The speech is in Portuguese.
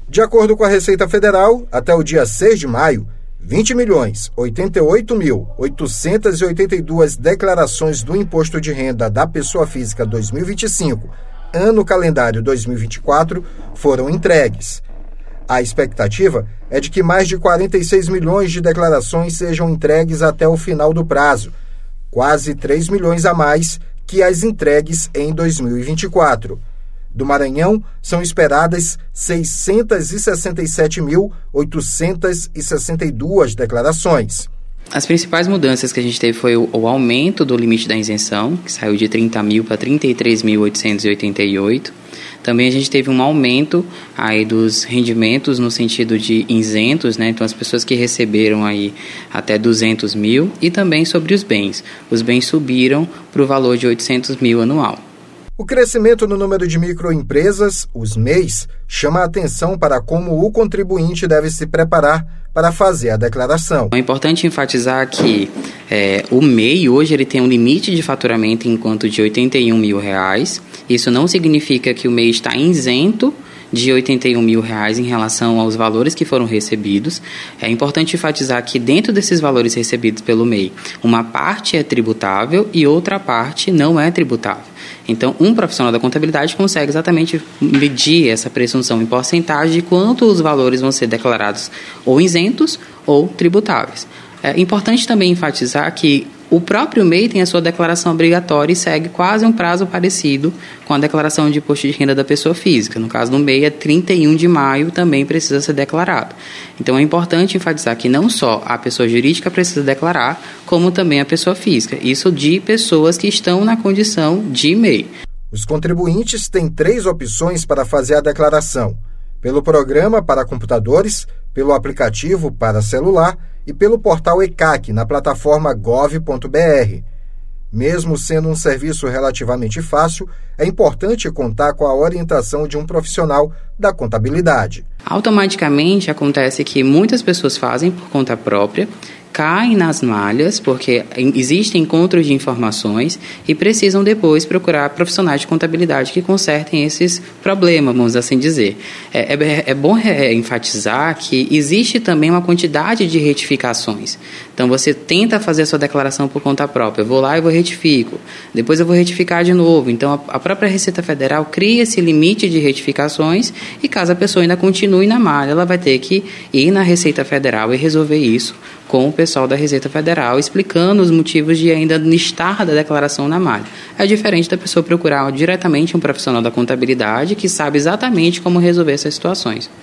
De acordo com a Receita Federal, até o dia 6 de maio, 20.088.882 declarações do Imposto de Renda da Pessoa Física 2025, ano calendário 2024, foram entregues. A expectativa é de que mais de 46 milhões de declarações sejam entregues até o final do prazo, quase 3 milhões a mais que as entregues em 2024. Do Maranhão, são esperadas 667.862 declarações. As principais mudanças que a gente teve foi o aumento do limite da isenção, que saiu de 30 mil para 33.888. Também a gente teve um aumento aí dos rendimentos no sentido de isentos, né? Então as pessoas que receberam aí até 200 mil, e também sobre os bens. Os bens subiram para o valor de 800 mil anual. O crescimento no número de microempresas, os MEIs, chama a atenção para como o contribuinte deve se preparar para fazer a declaração. É importante enfatizar que o MEI hoje ele tem um limite de faturamento enquanto de R$ 81 mil. Isso não significa que o MEI está isento de R$ 81 mil em relação aos valores que foram recebidos. É importante enfatizar que dentro desses valores recebidos pelo MEI, uma parte é tributável e outra parte não é tributável. Então, um profissional da contabilidade consegue exatamente medir essa presunção em porcentagem de quanto os valores vão ser declarados ou isentos ou tributáveis. É importante também enfatizar que o próprio MEI tem a sua declaração obrigatória e segue quase um prazo parecido com a declaração de imposto de renda da pessoa física. No caso do MEI, é 31 de maio, também precisa ser declarado. Então, é importante enfatizar que não só a pessoa jurídica precisa declarar, como também a pessoa física. Isso de pessoas que estão na condição de MEI. Os contribuintes têm 3 opções para fazer a declaração: pelo programa para computadores, pelo aplicativo para celular e pelo portal ECAC na plataforma gov.br. Mesmo sendo um serviço relativamente fácil, é importante contar com a orientação de um profissional da contabilidade. Automaticamente acontece que muitas pessoas fazem por conta própria, caem nas malhas porque existem encontros de informações e precisam depois procurar profissionais de contabilidade que consertem esses problemas, vamos assim dizer. É bom enfatizar que existe também uma quantidade de retificações. Então, você tenta fazer a sua declaração por conta própria. Eu vou lá e vou retifico. Depois eu vou retificar de novo. Então, a própria Receita Federal cria esse limite de retificações e caso a pessoa ainda continue na malha, ela vai ter que ir na Receita Federal e resolver isso com o pessoal da Receita Federal, explicando os motivos de ainda estar da declaração na malha. É diferente da pessoa procurar diretamente um profissional da contabilidade que sabe exatamente como resolver essas situações.